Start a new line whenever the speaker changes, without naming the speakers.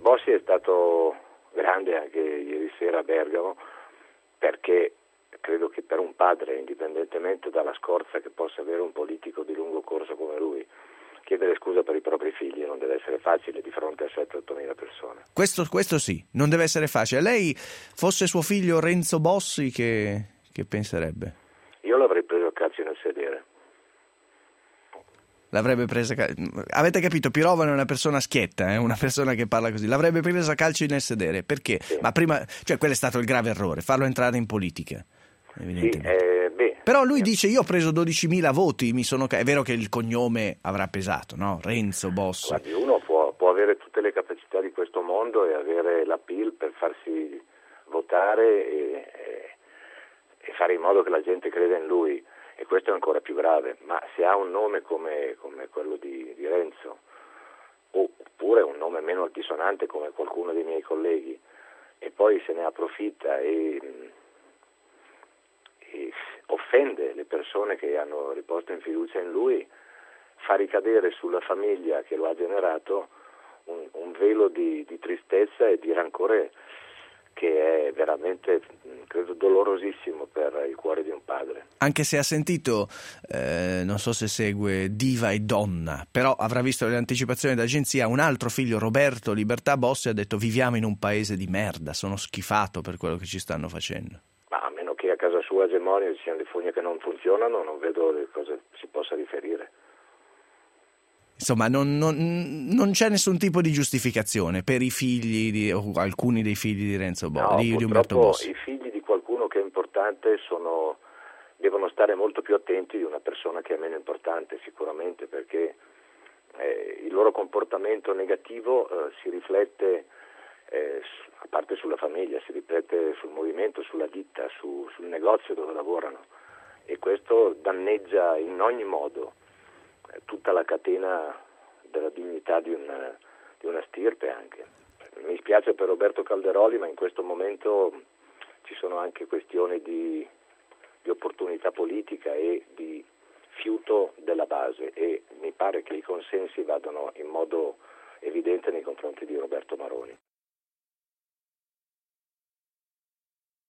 Bossi è stato grande anche ieri sera a Bergamo, perché credo che per un padre, indipendentemente dalla scorza che possa avere un politico di lungo corso come lui, chiedere scusa per i propri figli non deve essere facile di fronte a 7-8 mila persone.
Questo sì, non deve essere facile. Lei, fosse suo figlio Renzo Bossi, che penserebbe?
Io l'avrei preso a calci nel sedere.
L'avrebbe presa. Avete capito? Pirovano è una persona schietta, una persona che parla così. L'avrebbe presa a calci nel sedere. Perché?
Sì.
Ma prima, quello è stato il grave errore, farlo entrare in politica. Evidentemente.
Sì,
però lui dice: io ho preso 12.000 voti, è vero che il cognome avrà pesato, no? Renzo Bossi.
Guardi, uno può avere tutte le capacità di questo mondo e avere l'appeal per farsi votare e fare in modo che la gente creda in lui, e questo è ancora più grave. Ma se ha un nome come quello di Renzo, oppure un nome meno altisonante come qualcuno dei miei colleghi, e poi se ne approfitta e offende le persone che hanno riposto in fiducia in lui, fa ricadere sulla famiglia che lo ha generato un velo di tristezza e di rancore che è veramente, credo, dolorosissimo per il cuore di un padre.
Anche se ha sentito, non so se segue Diva e Donna, però avrà visto le anticipazioni d'agenzia, un altro figlio, Roberto Libertà Bossi, ha detto: viviamo in un paese di merda, sono schifato per quello che ci stanno facendo.
Ma a meno che a casa sua a Gemonio ci siano le fogne che non funzionano, non vedo le cose si possa riferire.
Insomma, non c'è nessun tipo di giustificazione per i figli o alcuni dei figli di Renzo Bossi, di Umberto Bossi.
I figli di qualcuno che è importante devono stare molto più attenti di una persona che è meno importante, sicuramente, perché il loro comportamento negativo si riflette, a parte sulla famiglia, si riflette sul movimento, sulla ditta, sul negozio dove lavorano, e questo danneggia in ogni modo tutta la catena della dignità di una stirpe anche. Mi spiace per Roberto Calderoli, ma in questo momento ci sono anche questioni di opportunità politica e di fiuto della base, e mi pare che i consensi vadano in modo evidente nei confronti di Roberto Maroni.